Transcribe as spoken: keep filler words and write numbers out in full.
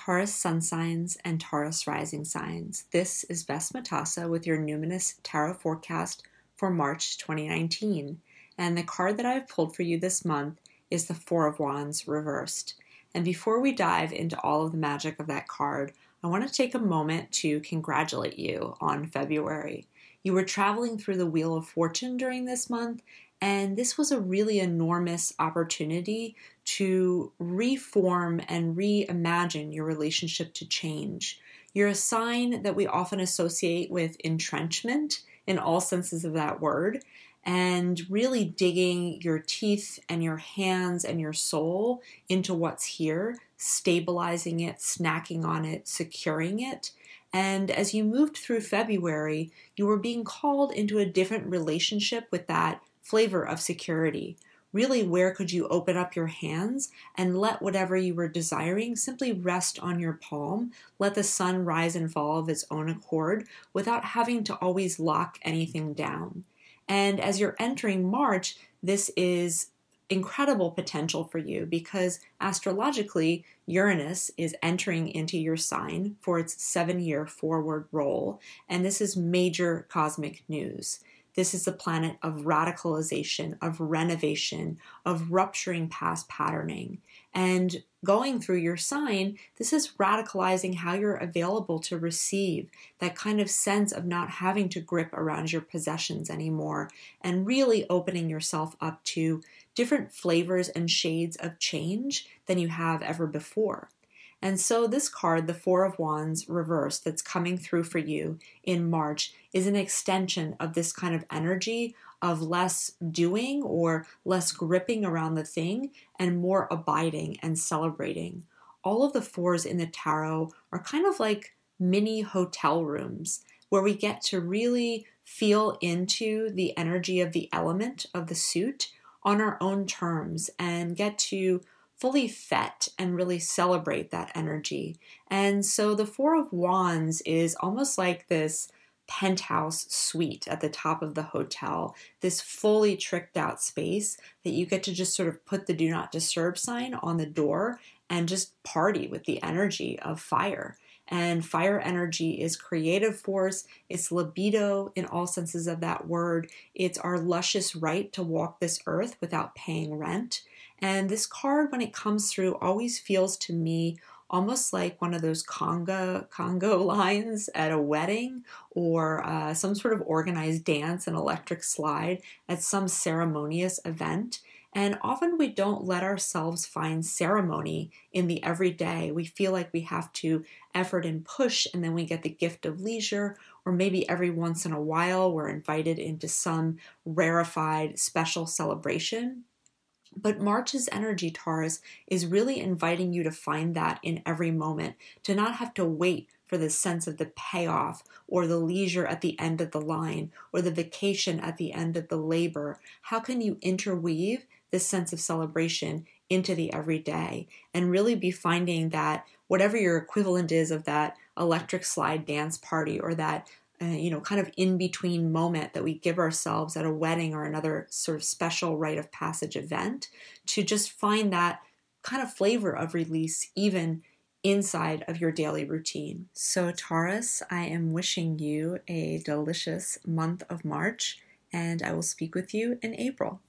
Taurus sun signs and Taurus rising signs. This is Bess Matassa with your Numinous Tarot forecast for March twenty nineteen. And the card that I've pulled for you this month is the Four of Wands reversed. And before we dive into all of the magic of that card, I want to take a moment to congratulate you on February. You were traveling through the Wheel of Fortune during this month, and this was a really enormous opportunity to reform and reimagine your relationship to change. You're a sign that we often associate with entrenchment in all senses of that word, and really digging your teeth and your hands and your soul into what's here, stabilizing it, snacking on it, securing it. And as you moved through February, you were being called into a different relationship with that flavor of security. Really, where could you open up your hands and let whatever you were desiring simply rest on your palm, let the sun rise and fall of its own accord without having to always lock anything down. And as you're entering March, this is incredible potential for you because astrologically, Uranus is entering into your sign for its seven-year forward roll, and this is major cosmic news. This is the planet of radicalization, of renovation, of rupturing past patterning. And going through your sign, this is radicalizing how you're available to receive, that kind of sense of not having to grip around your possessions anymore, and really opening yourself up to different flavors and shades of change than you have ever before. And so this card, the Four of Wands reversed, that's coming through for you in March, is an extension of this kind of energy of less doing or less gripping around the thing and more abiding and celebrating. All of the fours in the tarot are kind of like mini hotel rooms where we get to really feel into the energy of the element of the suit on our own terms and get to fully fet and really celebrate that energy. And so the Four of Wands is almost like this penthouse suite at the top of the hotel, this fully tricked out space that you get to just sort of put the do not disturb sign on the door and just party with the energy of fire. And fire energy is creative force, it's libido in all senses of that word, it's our luscious right to walk this earth without paying rent. And this card, when it comes through, always feels to me almost like one of those conga, Congo lines at a wedding or uh, some sort of organized dance, an electric slide at some ceremonious event. And often we don't let ourselves find ceremony in the everyday. We feel like we have to effort and push, and then we get the gift of leisure, or maybe every once in a while we're invited into some rarefied special celebration. But March's energy, Taurus, is really inviting you to find that in every moment, to not have to wait for the sense of the payoff or the leisure at the end of the line or the vacation at the end of the labor. How can you interweave this sense of celebration into the everyday and really be finding that whatever your equivalent is of that electric slide dance party or that Uh, you know, kind of in-between moment that we give ourselves at a wedding or another sort of special rite of passage event, to just find that kind of flavor of release even inside of your daily routine. So Taurus, I am wishing you a delicious month of March, and I will speak with you in April.